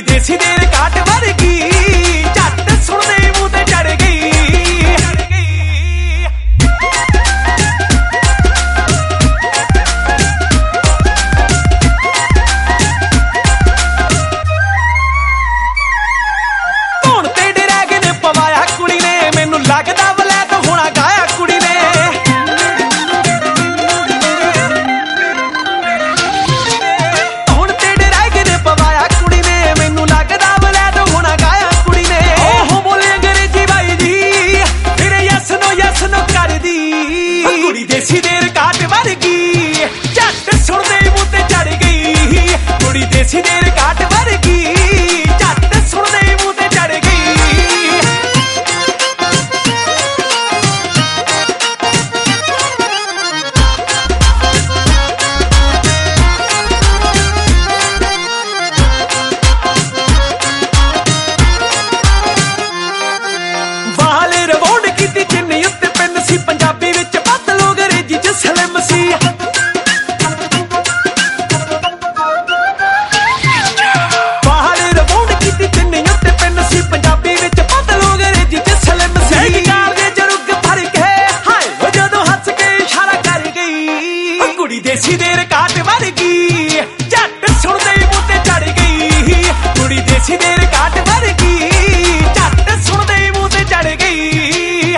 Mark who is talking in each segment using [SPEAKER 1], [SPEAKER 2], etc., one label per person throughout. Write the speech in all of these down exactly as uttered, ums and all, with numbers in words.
[SPEAKER 1] ਦੇਸੀ ਦੇ ਕਾਟ ਵਰਗੀ ਝੱਟ ਸੁਣਦੇ ਮੂੰਹ ਤੇ ਚੜ ਗਈ। ਧੌਣ ਤੇ ਡਰੈਗਨ ਪਵਾਇਆ ਕੁੜੀ ਨੇ ਮੈਨੂੰ ਲੱਗਦਾ ਵਲੈਤ ਹੋਣਾ ਗਾਇਆ ਕੁੜੀ ਨੇ। ਧੌਣ ਤੇ ਡਰੈਗਨ ਪਵਾਇਆ ਕੁੜੀ ਨੇ ਮੈਨੂੰ ਲੱਗਦਾ ਵਲੈਤ ਹੋਣਾ ਗਾਇਆ ਕੁੜੀ ਨੇ। ਉਹ ਬੋਲੇ ਅੰਗਰੇਜ਼ੀ ਬਾਈ ਜੀ ਫਿਰ ਯਸ ਨੋ ਯਸ ਨੋ ਕਰਦੀ। ਕੁੜੀ ਦੇਸੀ ਦੇ ਕਾਟ ਵਰਗੀ ਝੱਟ ਸੁਣਦੇ ਮੂੰਹ ਤੇ ਚੜ ਗਈ। ਕੁੜੀ ਦੇਸੀ ਦੇ ਕਾਟ ਵਰਗੀ ਝੱਟ ਸੁਣਦੇ ਮੂੰਹ ਤੇ ਚੜ ਗਈ। ਵਾਲੇ ਰਵਾਉਂਡ ਕੀਤੀ ਚਿੰਨੀ ਉੱਤੇ ਪਿੰਨ ਸੀ ਪੰਜਾਬੀ ਵਿੱਚ ਬਦਲੋ ਅੰਗਰੇਜ਼ੀ ਚ ਸਲਿਮ ਸੀ। ਵਾਲੇ ਰਵਾਉਂਡ ਕੀਤੀ ਚਿੰਨੀ ਉੱਤੇ ਪਿੰਨ ਸੀ ਪੰਜਾਬੀ ਵਿੱਚ ਬਦਲੋ ਅੰਗਰੇਜ਼ੀ ਚ ਸਲਿਮ ਸੀ। ਸਹਿਜਕਾਰ ਦੇ ਜਰੁੱਗ ਭਰ ਕੇ ਹਾਏ ਉਹ ਜਦੋਂ ਹੱਸ ਕੇ ਇਸ਼ਾਰਾ ਕਰ ਗਈ। ਕੁੜੀ ਦੇਸੀ ਦੇ ਕਾਟ ਵਰਗੀ ਝੱਟ ਸੁਣਦੇ ਮੂੰਹ ਤੇ ਚੜ ਗਈ। ਕੁੜੀ ਦੇਸੀ ਦੇ ਕਾਟ ਵਰਗੀ ਝੱਟ ਸੁਣਦੇ ਮੂੰਹ ਤੇ ਚੜ ਗਈ।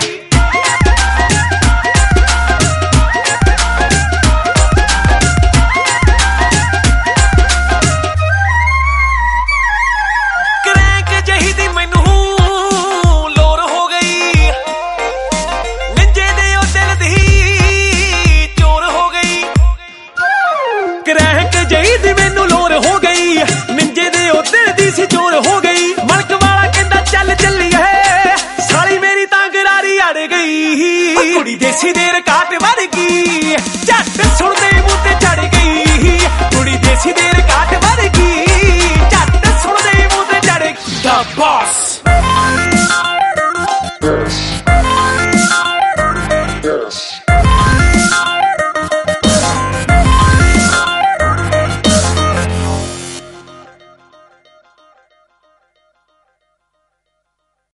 [SPEAKER 1] ਕਰੈਂਕ ਜਿਹੀ ਦੀ ਮੈਨੂੰ ਲੋਰ ਹੋ ਗਈ। ਨਿੰਜੇ ਦੇ ਉਹ ਦਿਲ ਦੀ ਚੋਰ ਹੋ ਗਈ। ਕਰੈਂਕ ਜਿਹੀ ਦੀ ਮੈਨੂੰ ਲੋਰ ਹੋ ਗਈ। ਨਿੰਜੇ ਦੇ ਉਹ ਦਿਲ ਦੀ ਸੀ ਚੋਰ ਹੋ ਗਈ। ਮਲਕ ਵਾਲਾ ਕਹਿੰਦਾ ਚੱਲ ਚੱਲੀਏ ਸਾਲੀ ਮੇਰੀ ਤਾਂ ਗਰਾਰੀ ਅੜ ਗਈ। ਕੁੜੀ ਦੇਸੀ ਦੇ ਕਾਟ ਵਰਗੀ ਝੱਟ ਸੁਣਦੇ